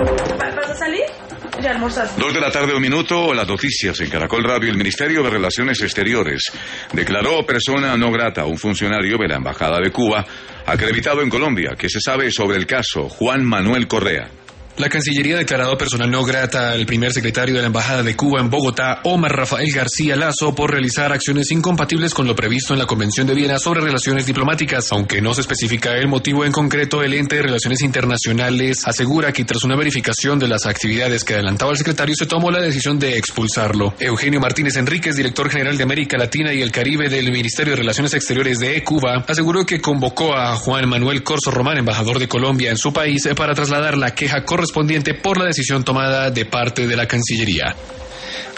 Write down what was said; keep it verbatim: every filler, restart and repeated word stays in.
¿Vas a salir? Ya almorzaste. Dos de la tarde, un minuto, las noticias en Caracol Radio. El Ministerio de Relaciones Exteriores declaró persona no grata a un funcionario de la Embajada de Cuba acreditado en Colombia. ¿Qué se sabe sobre el caso? Juan Manuel Correa. La Cancillería ha declarado persona no grata al primer secretario de la Embajada de Cuba en Bogotá, Omar Rafael García Lazo, por realizar acciones incompatibles con lo previsto en la Convención de Viena sobre relaciones diplomáticas. Aunque no se especifica el motivo en concreto, el ente de Relaciones Internacionales asegura que tras una verificación de las actividades que adelantaba el secretario se tomó la decisión de expulsarlo. Eugenio Martínez Enríquez, director general de América Latina y el Caribe del Ministerio de Relaciones Exteriores de Cuba, aseguró que convocó a Juan Manuel Corso Román, embajador de Colombia en su país, para trasladar la queja correspondiente por la decisión tomada de parte de la Cancillería.